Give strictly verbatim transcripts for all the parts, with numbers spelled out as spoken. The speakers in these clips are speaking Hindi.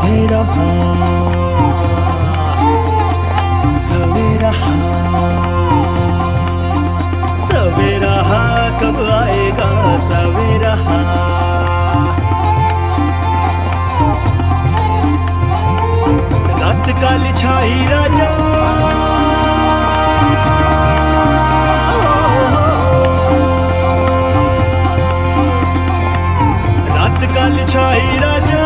अंधेरा सवेरा सवेरा कब आएगा सवेरा। रात काली छाई राजा रात काली छाई राजा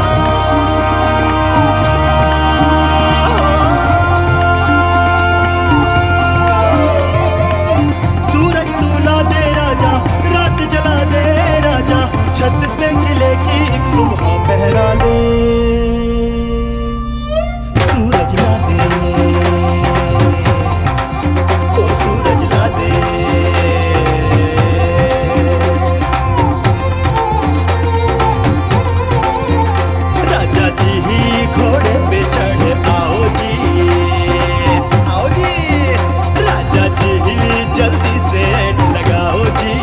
सूरज तुला दे राजा रात जला दे राजा छत से किले की एक सुबह पहरा दे। सूरज ला दे ओ सूरज ला दे राजा जी ही घोड़े पे चढ़े आओ जी आओ जी राजा जी ही जल्दी से लगाओ जी।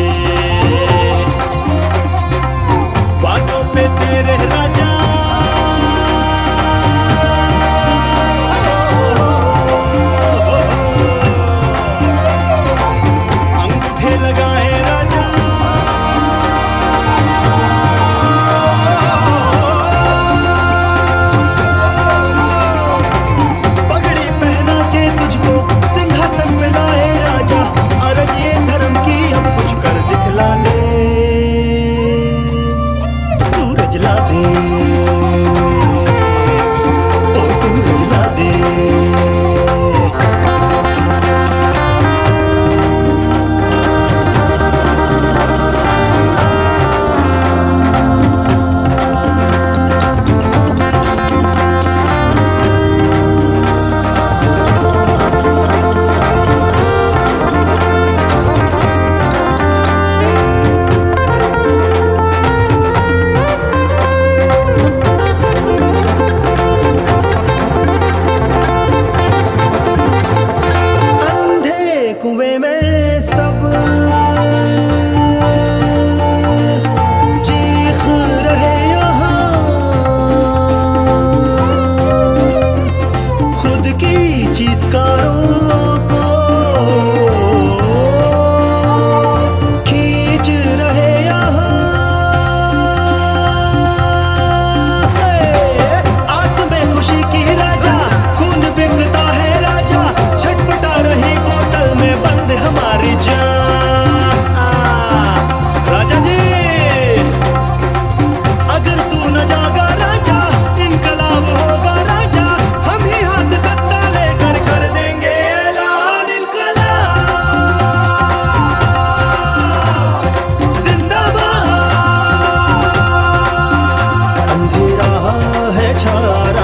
बातों पे तेरे राजा अंगूठे लगाए राजा पगड़ी पहना के तुझको सिंहासन पे लाए राजा अरज ये धर्म की अब कुछ कर दिखला ले। सूरज ला दे ओ सूरज ला दे कुएं में सब चीख रहे यहाँ खुद की चीत्कारों को खींच रहे यहाँ आस में खुशी की राजा खून बिकता है राजा छटपटा रही बोतल में बंद हमारी जान। राजा जी अगर तू न जागा राजा इनकलाब होगा राजा हम ही हाथ सत्ता लेकर कर देंगे ऐलान इनकलाब जिंदाबाद। अंधेरा है छा